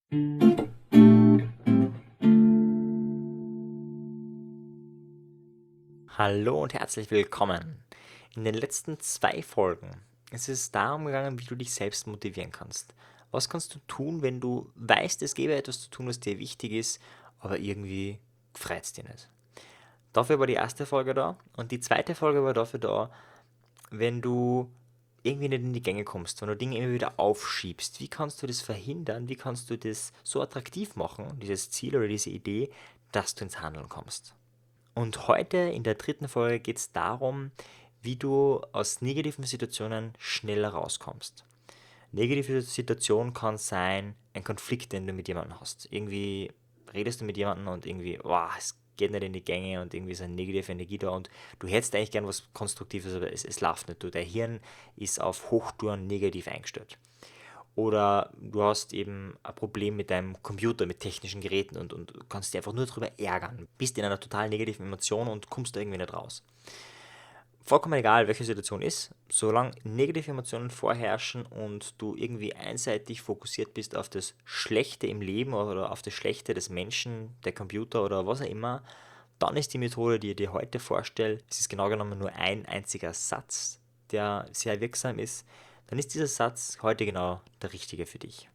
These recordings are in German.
Hallo und herzlich willkommen. In den letzten 2 Folgen ist es darum gegangen, wie du dich selbst motivieren kannst. Was kannst du tun, wenn du weißt, es gäbe etwas zu tun, was dir wichtig ist, aber irgendwie freut es dir nicht? Dafür war die erste Folge da und die zweite Folge war dafür da, wenn du irgendwie nicht in die Gänge kommst, wenn du Dinge immer wieder aufschiebst. Wie kannst du das verhindern? Wie kannst du das so attraktiv machen, dieses Ziel oder diese Idee, dass du ins Handeln kommst? Und heute in der dritten Folge geht es darum, wie du aus negativen Situationen schneller rauskommst. Negative Situation kann sein, ein Konflikt, den du mit jemandem hast. Irgendwie redest du mit jemandem und irgendwie, es geht nicht in die Gänge und irgendwie ist eine negative Energie da und du hättest eigentlich gern was Konstruktives, aber es läuft nicht. Dein Hirn ist auf Hochtouren negativ eingestellt. Oder du hast eben ein Problem mit deinem Computer, mit technischen Geräten und kannst dich einfach nur darüber ärgern. Bist in einer total negativen Emotion und kommst da irgendwie nicht raus. Vollkommen egal, welche Situation ist, solange negative Emotionen vorherrschen und du irgendwie einseitig fokussiert bist auf das Schlechte im Leben oder auf das Schlechte des Menschen, der Computer oder was auch immer, dann ist die Methode, die ich dir heute vorstelle, es ist genau genommen nur ein einziger Satz, der sehr wirksam ist, dann ist dieser Satz heute genau der richtige für dich.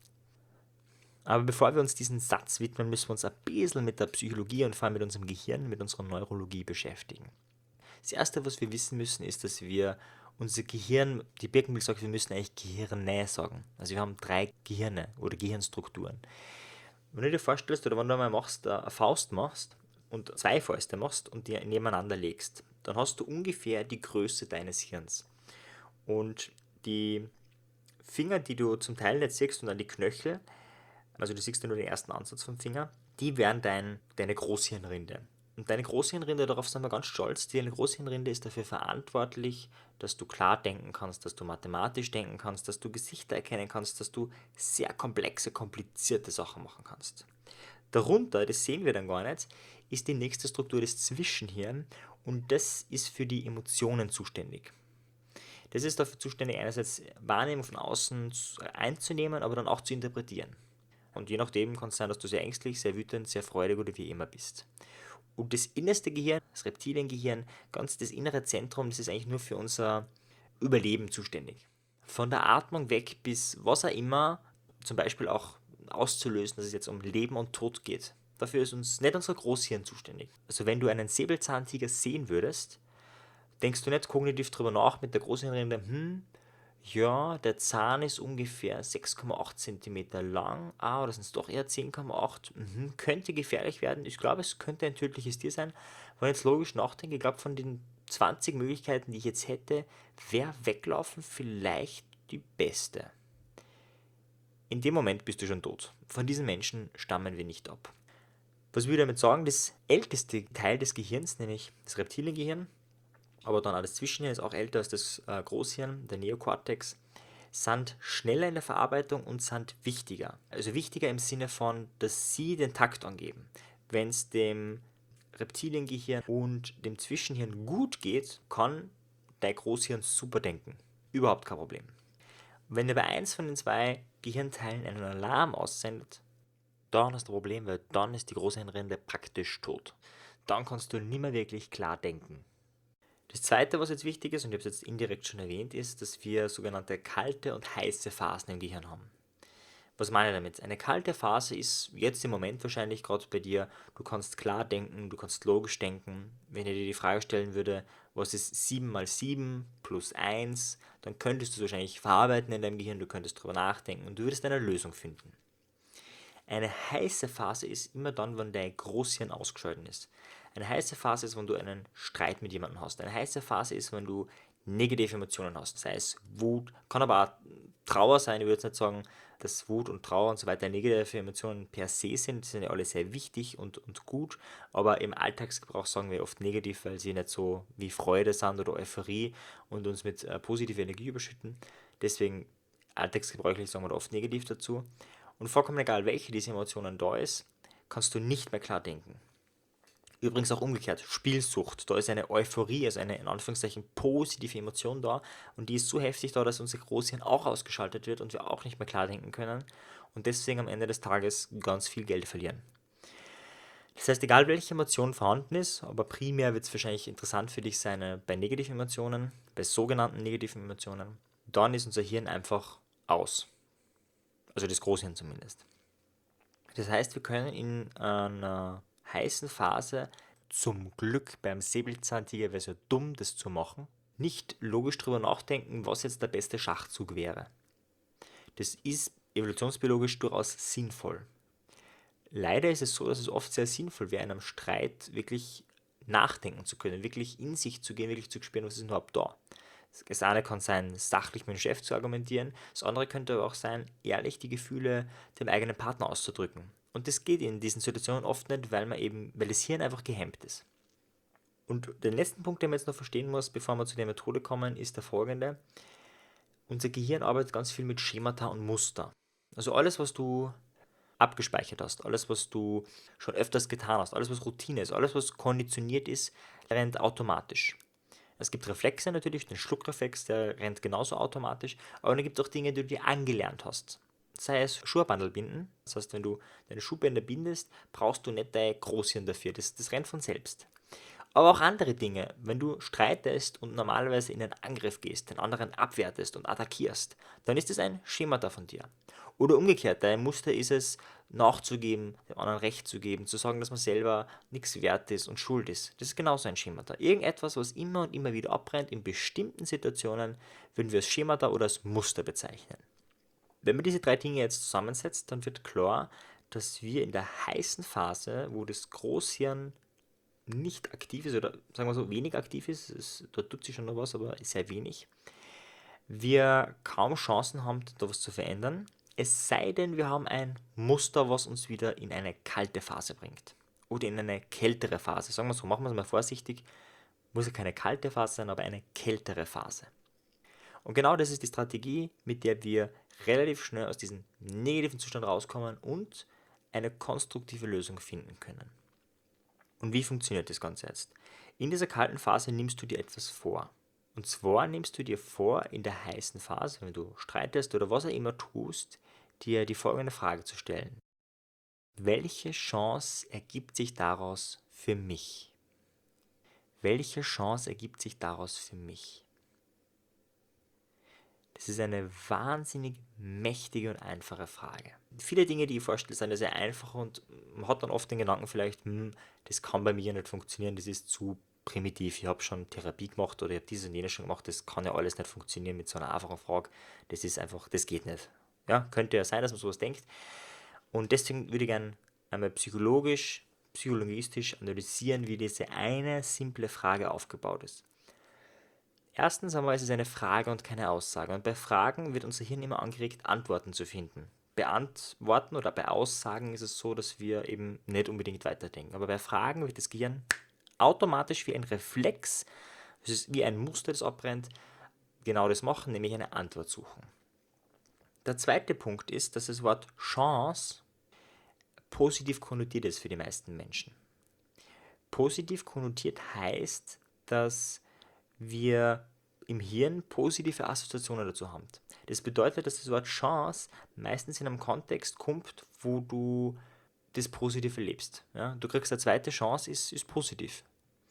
Aber bevor wir uns diesen Satz widmen, müssen wir uns ein bisschen mit der Psychologie und vor allem mit unserem Gehirn, mit unserer Neurologie beschäftigen. Das Erste, was wir wissen müssen, ist, dass wir unser Gehirn, die Birkenbill sagt, wir müssen eigentlich Gehirne sagen. Also wir haben 3 Gehirne oder Gehirnstrukturen. Wenn du dir vorstellst, oder wenn du einmal eine Faust machst und 2 Fäuste machst und die nebeneinander legst, dann hast du ungefähr die Größe deines Hirns. Und die Finger, die du zum Teil nicht siehst und dann die Knöchel, also du siehst ja nur den ersten Ansatz vom Finger, die wären deine Großhirnrinde. Und deine Großhirnrinde, darauf sind wir ganz stolz, deine Großhirnrinde ist dafür verantwortlich, dass du klar denken kannst, dass du mathematisch denken kannst, dass du Gesichter erkennen kannst, dass du sehr komplexe, komplizierte Sachen machen kannst. Darunter, das sehen wir dann gar nicht, ist die nächste Struktur des Zwischenhirn und das ist für die Emotionen zuständig. Das ist dafür zuständig, einerseits Wahrnehmung von außen einzunehmen, aber dann auch zu interpretieren. Und je nachdem kann es sein, dass du sehr ängstlich, sehr wütend, sehr freudig oder wie immer bist. Und das innerste Gehirn, das Reptiliengehirn, ganz das innere Zentrum, das ist eigentlich nur für unser Überleben zuständig. Von der Atmung weg bis was auch immer, zum Beispiel auch auszulösen, dass es jetzt um Leben und Tod geht. Dafür ist uns nicht unser Großhirn zuständig. Also wenn du einen Säbelzahntiger sehen würdest, denkst du nicht kognitiv drüber nach mit der Großhirnrinde, ja, der Zahn ist ungefähr 6,8 Zentimeter lang. Oder sind es doch eher 10,8? Könnte gefährlich werden. Ich glaube, es könnte ein tödliches Tier sein. Wenn ich jetzt logisch nachdenke, ich glaube, von den 20 Möglichkeiten, die ich jetzt hätte, wäre Weglaufen vielleicht die beste. In dem Moment bist du schon tot. Von diesen Menschen stammen wir nicht ab. Was will ich damit sagen? Das älteste Teil des Gehirns, nämlich das Reptiliengehirn, aber dann auch das Zwischenhirn ist auch älter als das Großhirn, der Neokortex, sind schneller in der Verarbeitung und sind wichtiger. Also wichtiger im Sinne von, dass sie den Takt angeben. Wenn es dem Reptiliengehirn und dem Zwischenhirn gut geht, kann dein Großhirn super denken. Überhaupt kein Problem. Wenn dir bei eins von den 2 Gehirnteilen einen Alarm aussendet, dann hast du ein Problem, weil dann ist die Großhirnrinde praktisch tot. Dann kannst du nicht mehr wirklich klar denken. Das zweite, was jetzt wichtig ist, und ich habe es jetzt indirekt schon erwähnt, ist, dass wir sogenannte kalte und heiße Phasen im Gehirn haben. Was meine ich damit? Eine kalte Phase ist jetzt im Moment wahrscheinlich gerade bei dir, du kannst klar denken, du kannst logisch denken. Wenn ich dir die Frage stellen würde, was ist 7 mal 7 plus 1, dann könntest du es wahrscheinlich verarbeiten in deinem Gehirn, du könntest darüber nachdenken und du würdest eine Lösung finden. Eine heiße Phase ist immer dann, wenn dein Großhirn ausgeschaltet ist. Eine heiße Phase ist, wenn du einen Streit mit jemandem hast. Eine heiße Phase ist, wenn du negative Emotionen hast, sei es Wut, kann aber auch Trauer sein. Ich würde jetzt nicht sagen, dass Wut und Trauer und so weiter negative Emotionen per se sind. Die sind ja alle sehr wichtig und gut, aber im Alltagsgebrauch sagen wir oft negativ, weil sie nicht so wie Freude sind oder Euphorie und uns mit positiver Energie überschütten. Deswegen alltagsgebräuchlich sagen wir da oft negativ dazu. Und vollkommen egal, welche dieser Emotionen da ist, kannst du nicht mehr klar denken. Übrigens auch umgekehrt, Spielsucht. Da ist eine Euphorie, also eine in Anführungszeichen positive Emotion da und die ist so heftig da, dass unser Großhirn auch ausgeschaltet wird und wir auch nicht mehr klar denken können und deswegen am Ende des Tages ganz viel Geld verlieren. Das heißt, egal welche Emotion vorhanden ist, aber primär wird es wahrscheinlich interessant für dich sein bei negativen Emotionen, bei sogenannten negativen Emotionen, dann ist unser Hirn einfach aus. Also das Großhirn zumindest. Das heißt, wir können in einer heißen Phase, zum Glück beim Säbelzahntiger wäre es ja dumm, das zu machen, nicht logisch drüber nachdenken, was jetzt der beste Schachzug wäre. Das ist evolutionsbiologisch durchaus sinnvoll. Leider ist es so, dass es oft sehr sinnvoll wäre, in einem Streit wirklich nachdenken zu können, wirklich in sich zu gehen, wirklich zu spüren, was ist überhaupt da. Das eine kann sein, sachlich mit dem Chef zu argumentieren, das andere könnte aber auch sein, ehrlich die Gefühle dem eigenen Partner auszudrücken. Und das geht in diesen Situationen oft nicht, weil das Hirn einfach gehemmt ist. Und den letzten Punkt, den man jetzt noch verstehen muss, bevor wir zu der Methode kommen, ist der folgende. Unser Gehirn arbeitet ganz viel mit Schemata und Muster. Also alles, was du abgespeichert hast, alles, was du schon öfters getan hast, alles, was Routine ist, alles, was konditioniert ist, rennt automatisch. Es gibt Reflexe natürlich, den Schluckreflex, der rennt genauso automatisch, aber dann gibt es auch Dinge, die du dir angelernt hast. Sei es Schuhbandel binden, das heißt, wenn du deine Schuhbänder bindest, brauchst du nicht dein Großhirn dafür, das rennt von selbst. Aber auch andere Dinge, wenn du streitest und normalerweise in einen Angriff gehst, den anderen abwertest und attackierst, dann ist es ein Schemata von dir. Oder umgekehrt, dein Muster ist es, nachzugeben, dem anderen Recht zu geben, zu sagen, dass man selber nichts wert ist und schuld ist. Das ist genauso ein Schemata. Irgendetwas, was immer und immer wieder abbrennt, in bestimmten Situationen würden wir als Schemata oder als Muster bezeichnen. Wenn man diese drei Dinge jetzt zusammensetzt, dann wird klar, dass wir in der heißen Phase, wo das Großhirn nicht aktiv ist oder sagen wir so wenig aktiv ist, da tut sich schon noch was, aber sehr wenig, wir kaum Chancen haben, da was zu verändern, es sei denn, wir haben ein Muster, was uns wieder in eine kalte Phase bringt oder in eine kältere Phase. Sagen wir so, machen wir es mal vorsichtig, muss ja keine kalte Phase sein, aber eine kältere Phase. Und genau das ist die Strategie, mit der wir relativ schnell aus diesem negativen Zustand rauskommen und eine konstruktive Lösung finden können. Und wie funktioniert das Ganze jetzt? In dieser kalten Phase nimmst du dir etwas vor. Und zwar nimmst du dir vor, in der heißen Phase, wenn du streitest oder was auch immer tust, dir die folgende Frage zu stellen. Welche Chance ergibt sich daraus für mich? Welche Chance ergibt sich daraus für mich? Das ist eine wahnsinnig mächtige und einfache Frage. Viele Dinge, die ich vorstelle, sind sehr einfach und man hat dann oft den Gedanken vielleicht, das kann bei mir nicht funktionieren, das ist zu primitiv. Ich habe schon Therapie gemacht oder ich habe dieses und jenes schon gemacht, das kann ja alles nicht funktionieren mit so einer einfachen Frage. Das ist einfach, das geht nicht. Ja, könnte ja sein, dass man sowas denkt. Und deswegen würde ich gerne einmal psychologistisch analysieren, wie diese eine simple Frage aufgebaut ist. Erstens einmal ist es eine Frage und keine Aussage. Und bei Fragen wird unser Hirn immer angeregt, Antworten zu finden. Bei Antworten oder bei Aussagen ist es so, dass wir eben nicht unbedingt weiterdenken. Aber bei Fragen wird das Gehirn automatisch wie ein Reflex, das ist wie ein Muster, das abbrennt, genau das machen, nämlich eine Antwort suchen. Der zweite Punkt ist, dass das Wort Chance positiv konnotiert ist für die meisten Menschen. Positiv konnotiert heißt, dass wir im Hirn positive Assoziationen dazu haben. Das bedeutet, dass das Wort Chance meistens in einem Kontext kommt, wo du das Positive lebst. Ja? Du kriegst eine zweite Chance, ist positiv.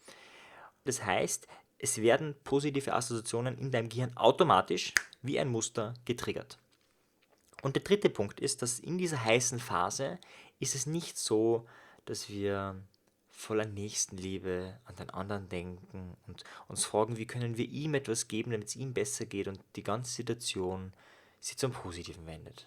Das heißt, es werden positive Assoziationen in deinem Gehirn automatisch wie ein Muster getriggert. Und der dritte Punkt ist, dass in dieser heißen Phase ist es nicht so, dass wir voller Nächstenliebe an den anderen denken und uns fragen, wie können wir ihm etwas geben, damit es ihm besser geht und die ganze Situation sich zum Positiven wendet.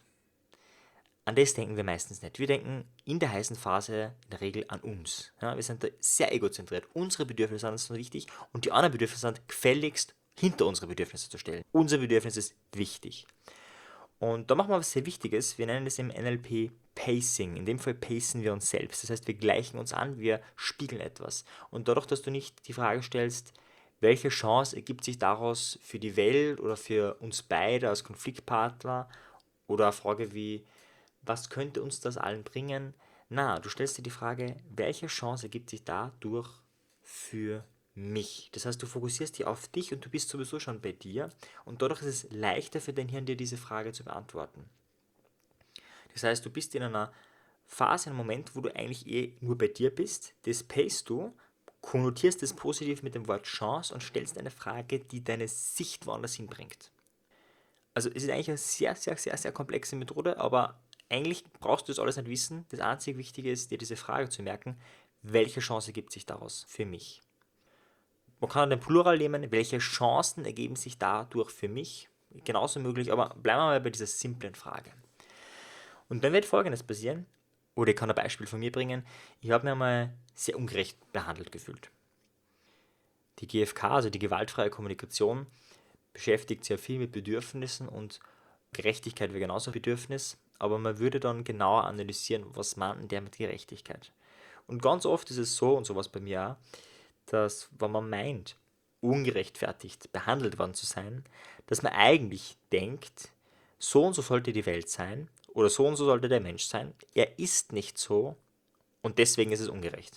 An das denken wir meistens nicht. Wir denken in der heißen Phase in der Regel an uns. Ja, wir sind da sehr egozentriert. Unsere Bedürfnisse sind uns wichtig und die anderen Bedürfnisse sind gefälligst hinter unsere Bedürfnisse zu stellen. Unser Bedürfnis ist wichtig. Und da machen wir was sehr Wichtiges. Wir nennen das im NLP Pacing. In dem Fall pacen wir uns selbst. Das heißt, wir gleichen uns an, wir spiegeln etwas. Und dadurch, dass du nicht die Frage stellst, welche Chance ergibt sich daraus für die Welt oder für uns beide als Konfliktpartner oder eine Frage wie, was könnte uns das allen bringen, Na, du stellst dir die Frage, welche Chance ergibt sich dadurch für mich? Das heißt, du fokussierst dich auf dich und du bist sowieso schon bei dir und dadurch ist es leichter für dein Hirn, dir diese Frage zu beantworten. Das heißt, du bist in einer Phase, einem Moment, wo du eigentlich nur bei dir bist, das pacest du, konnotierst es positiv mit dem Wort Chance und stellst eine Frage, die deine Sicht woanders hinbringt. Also es ist eigentlich eine sehr, sehr, sehr, sehr komplexe Methode, aber eigentlich brauchst du das alles nicht wissen. Das einzige Wichtige ist, dir diese Frage zu merken, welche Chance ergibt sich daraus für mich? Man kann den Plural nehmen, welche Chancen ergeben sich dadurch für mich? Genauso möglich, aber bleiben wir mal bei dieser simplen Frage. Und dann wird Folgendes passieren, oder ich kann ein Beispiel von mir bringen, ich habe mir mal sehr ungerecht behandelt gefühlt. Die GFK, also die gewaltfreie Kommunikation, beschäftigt sehr viel mit Bedürfnissen und Gerechtigkeit wäre genauso ein Bedürfnis, aber man würde dann genauer analysieren, was meint denn der mit Gerechtigkeit. Und ganz oft ist es so, und sowas bei mir auch, dass wenn man meint, ungerechtfertigt behandelt worden zu sein, dass man eigentlich denkt, so und so sollte die Welt sein oder so und so sollte der Mensch sein. Er ist nicht so und deswegen ist es ungerecht.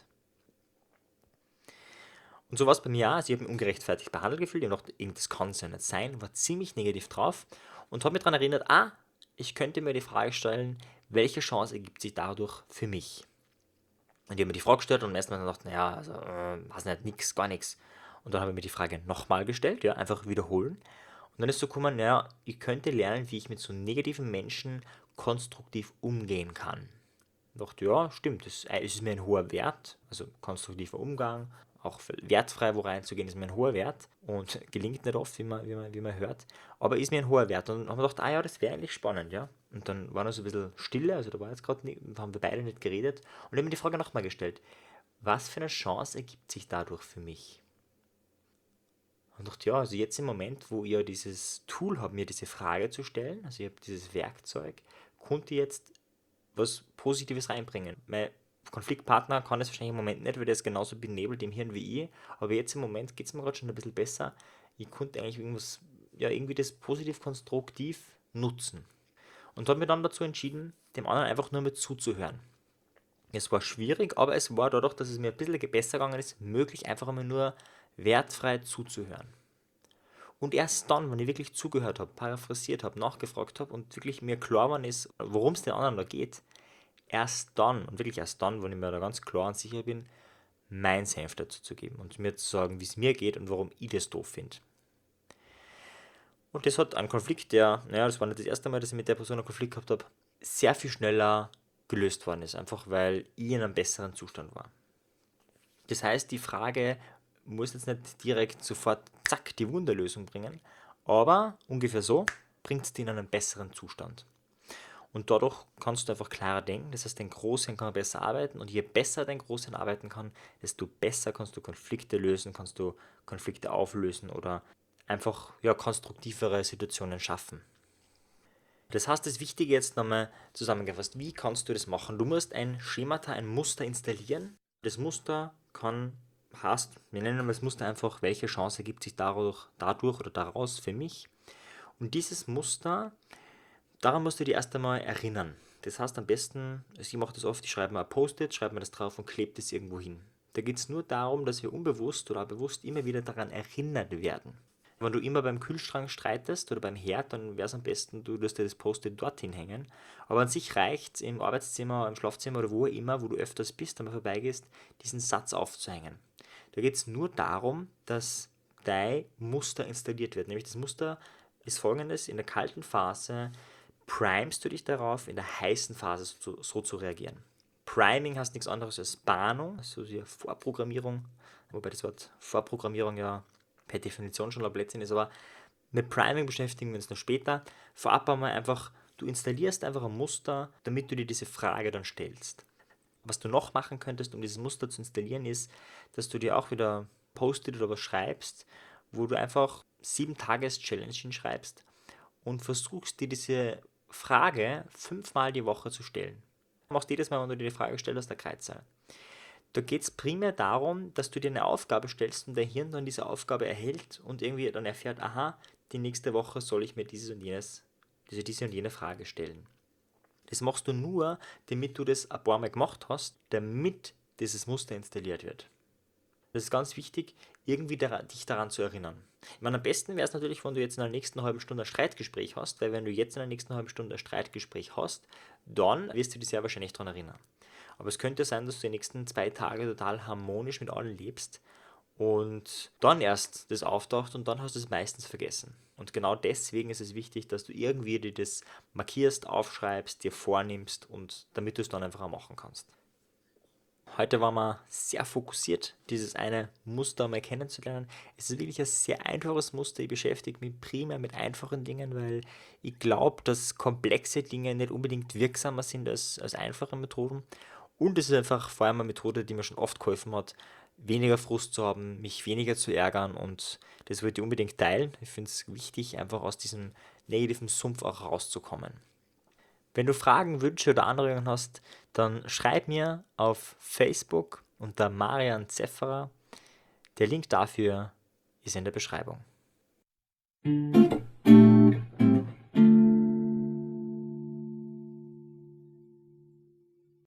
Und so war es bei mir auch. Also ich habe mich ungerechtfertigt behandelt gefühlt. Ich habe gedacht, das kann es ja nicht sein. War ziemlich negativ drauf und habe mich daran erinnert, ich könnte mir die Frage stellen, welche Chance ergibt sich dadurch für mich? Und ich habe mir die Frage gestellt und am ersten Mal gedacht, naja, also, weiß nicht, nix, gar nichts. Und dann habe ich mir die Frage nochmal gestellt, ja, einfach wiederholen. Und dann ist so gekommen, naja, ich könnte lernen, wie ich mit so negativen Menschen konstruktiv umgehen kann. Ich dachte, ja, stimmt, es ist mir ein hoher Wert, also konstruktiver Umgang, auch wertfrei wo reinzugehen, ist mir ein hoher Wert und gelingt nicht oft, wie man hört, aber ist mir ein hoher Wert. Und dann haben wir gedacht, ja, das wäre eigentlich spannend, ja. Und dann war noch so ein bisschen Stille, also da war jetzt gerade, haben wir beide nicht geredet und ich habe mir die Frage nochmal gestellt, was für eine Chance ergibt sich dadurch für mich? Und dachte, ja, also jetzt im Moment, wo ihr dieses Tool habt, mir diese Frage zu stellen, also ihr habt dieses Werkzeug, konnte ich jetzt was Positives reinbringen. Mein Konfliktpartner kann es wahrscheinlich im Moment nicht, weil der ist genauso benebelt im Hirn wie ich, aber jetzt im Moment geht es mir gerade schon ein bisschen besser. Ich konnte eigentlich irgendwas, ja, irgendwie das positiv konstruktiv nutzen. Und habe mir dann dazu entschieden, dem anderen einfach nur mit zuzuhören. Es war schwierig, aber es war dadurch, dass es mir ein bisschen besser gegangen ist, möglich, einfach einmal nur wertfrei zuzuhören. Und erst dann, wenn ich wirklich zugehört habe, paraphrasiert habe, nachgefragt habe und wirklich mir klar geworden ist, worum es den anderen da geht, erst dann, und wirklich erst dann, wenn ich mir da ganz klar und sicher bin, mein Senf dazu zu geben und mir zu sagen, wie es mir geht und warum ich das doof finde. Und das hat einen Konflikt, das war nicht das erste Mal, dass ich mit der Person einen Konflikt gehabt habe, sehr viel schneller gelöst worden ist, einfach weil ich in einem besseren Zustand war. Das heißt, die Frage muss jetzt nicht direkt sofort, zack, die Wunderlösung bringen, aber ungefähr so bringt es dich in einen besseren Zustand. Und dadurch kannst du einfach klarer denken, das heißt, dein Großhirn kann besser arbeiten und je besser dein Großhirn arbeiten kann, desto besser kannst du Konflikte lösen, kannst du Konflikte auflösen oder einfach konstruktivere Situationen schaffen. Das heißt, das Wichtige jetzt nochmal zusammengefasst, wie kannst du das machen? Du musst ein Schemata, ein Muster installieren. Das Muster wir nennen das Muster einfach, welche Chance ergibt sich dadurch oder daraus für mich. Und dieses Muster, daran musst du dich erst einmal erinnern. Das heißt am besten, ich mache das oft, ich schreibe mir ein Post-it, schreibe mir das drauf und klebe das irgendwo hin. Da geht es nur darum, dass wir unbewusst oder bewusst immer wieder daran erinnert werden. Wenn du immer beim Kühlschrank streitest oder beim Herd, dann wäre es am besten, du lässt dir das Post-it dorthin hängen. Aber an sich reicht es im Arbeitszimmer, im Schlafzimmer oder wo immer, wo du öfters bist, einmal vorbeigehst, diesen Satz aufzuhängen. Da geht es nur darum, dass dein Muster installiert wird. Nämlich das Muster ist folgendes: In der kalten Phase primest du dich darauf, in der heißen Phase so zu reagieren. Priming heißt nichts anderes als Bahnung, also die Vorprogrammierung, wobei das Wort Vorprogrammierung ja per Definition schon ein Blödsinn ist, aber mit Priming beschäftigen wir uns noch später. Vorab einmal einfach, du installierst einfach ein Muster, damit du dir diese Frage dann stellst. Was du noch machen könntest, um dieses Muster zu installieren, ist, dass du dir auch wieder Post-it oder was schreibst, wo du einfach 7-Tages-Challenge hinschreibst und versuchst dir diese Frage 5-mal die Woche zu stellen. Du machst jedes Mal, wenn du dir die Frage stellst, der Kreuzzahl. Da geht es primär darum, dass du dir eine Aufgabe stellst und dein Hirn dann diese Aufgabe erhält und irgendwie dann erfährt, aha, die nächste Woche soll ich mir diese und jene Frage stellen. Das machst du nur, damit du das ein paar Mal gemacht hast, damit dieses Muster installiert wird. Das ist ganz wichtig, irgendwie dich daran zu erinnern. Ich meine, am besten wäre es natürlich, wenn du jetzt in der nächsten halben Stunde ein Streitgespräch hast, weil wenn du jetzt in der nächsten halben Stunde ein Streitgespräch hast, dann wirst du dich sehr wahrscheinlich daran erinnern. Aber es könnte sein, dass du die nächsten 2 Tage total harmonisch mit allen lebst und dann erst das auftaucht und dann hast du es meistens vergessen. Und genau deswegen ist es wichtig, dass du irgendwie dir das markierst, aufschreibst, dir vornimmst und damit du es dann einfach auch machen kannst. Heute waren wir sehr fokussiert, dieses eine Muster mal kennenzulernen. Es ist wirklich ein sehr einfaches Muster. Ich beschäftige mich primär mit einfachen Dingen, weil ich glaube, dass komplexe Dinge nicht unbedingt wirksamer sind als einfache Methoden. Und es ist einfach vor allem eine Methode, die mir schon oft geholfen hat, weniger Frust zu haben, mich weniger zu ärgern und das wollte ich unbedingt teilen. Ich finde es wichtig, einfach aus diesem negativen Sumpf auch rauszukommen. Wenn du Fragen, Wünsche oder Anregungen hast, dann schreib mir auf Facebook unter Marian Zefferer. Der Link dafür ist in der Beschreibung.